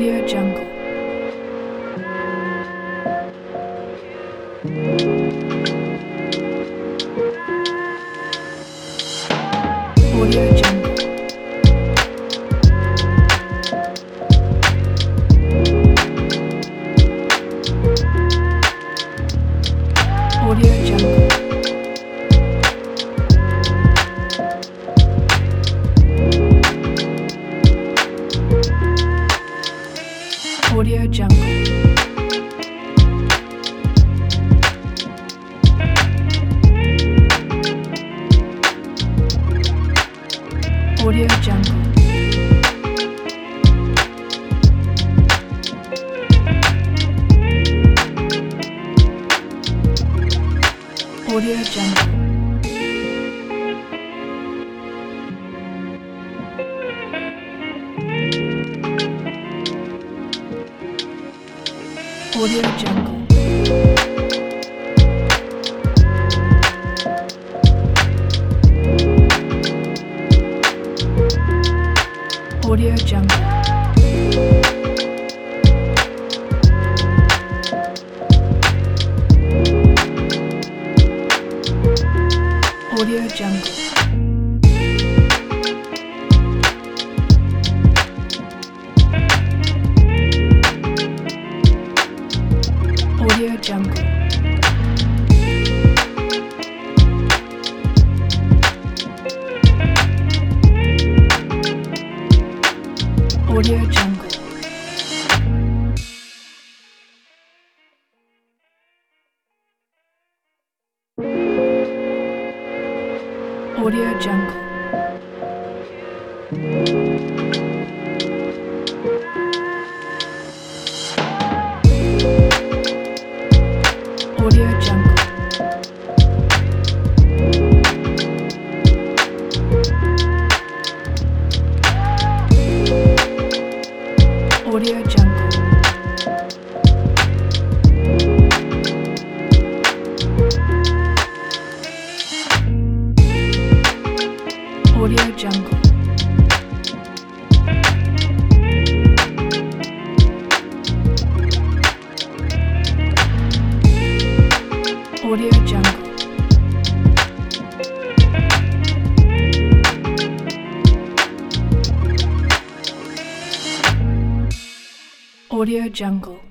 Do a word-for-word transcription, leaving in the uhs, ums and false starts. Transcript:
Audio Jungle. Audio Jungle. Audio Jungle. Audio Jungle. Audio Jungle. Audio Jungle. Audio Jungle. Audio Jungle. Audio Jungle. Audio Jungle. Audio Jungle. Audio Jungle. Audio Jungle. Audio Jungle. Audio Jungle. Audio Jungle. Audio Jungle.